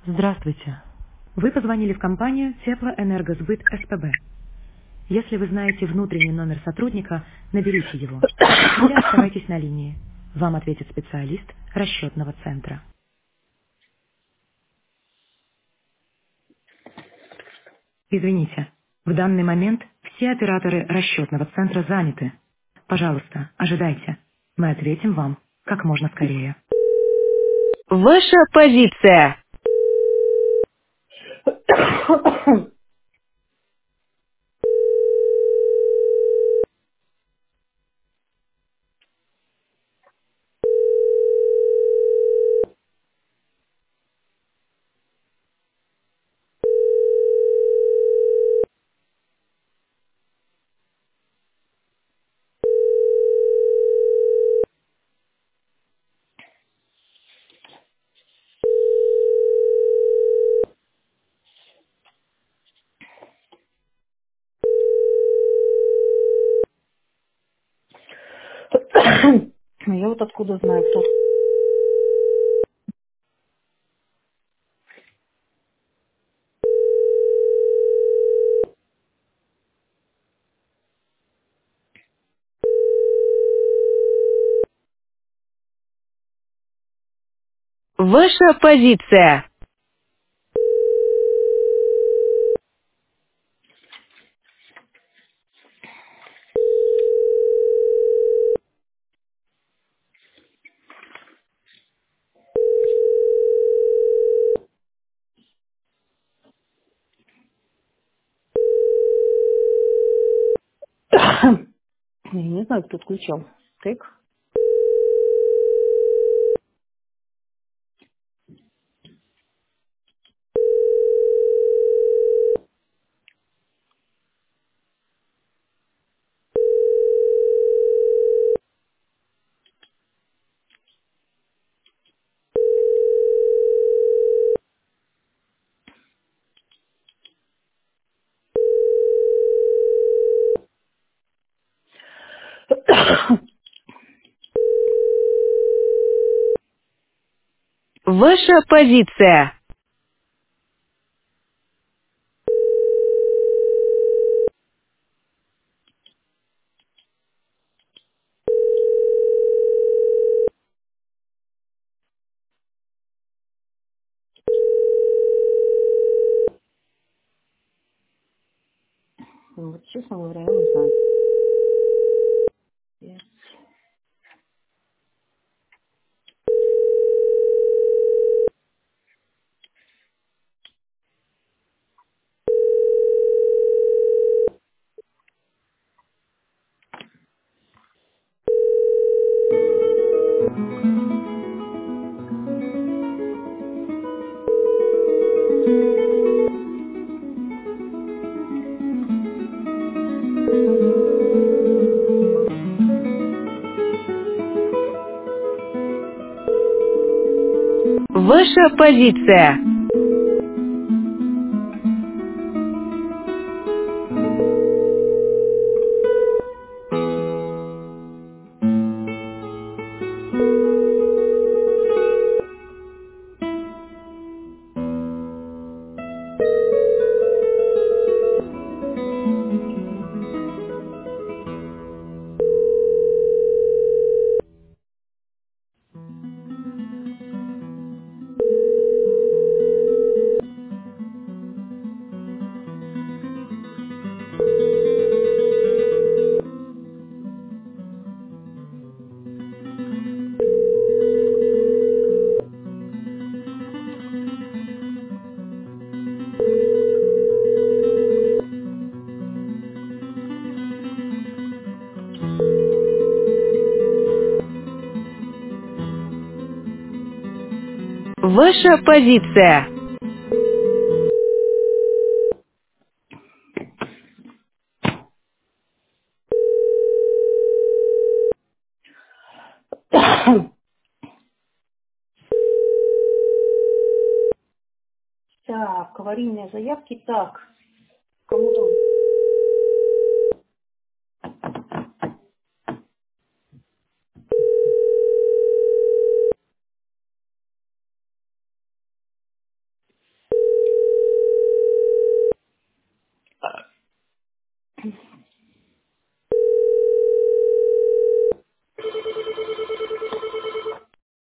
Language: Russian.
Здравствуйте. Вы позвонили в компанию Теплоэнергосбыт СПБ. Если вы знаете внутренний номер сотрудника, наберите его. Или оставайтесь на линии. Вам ответит специалист расчетного центра. Извините, в данный момент все операторы расчетного центра заняты. Пожалуйста, ожидайте. Мы ответим вам как можно скорее. Ваша позиция. Я вот откуда знаю, кто. Ваша позиция. Я не знаю, кто отключал. Так. Ваша позиция. Ну, вот, честно говоря, я не знаю. Ваша позиция. Ваша позиция. Так, аварийные заявки. Так, кому-то...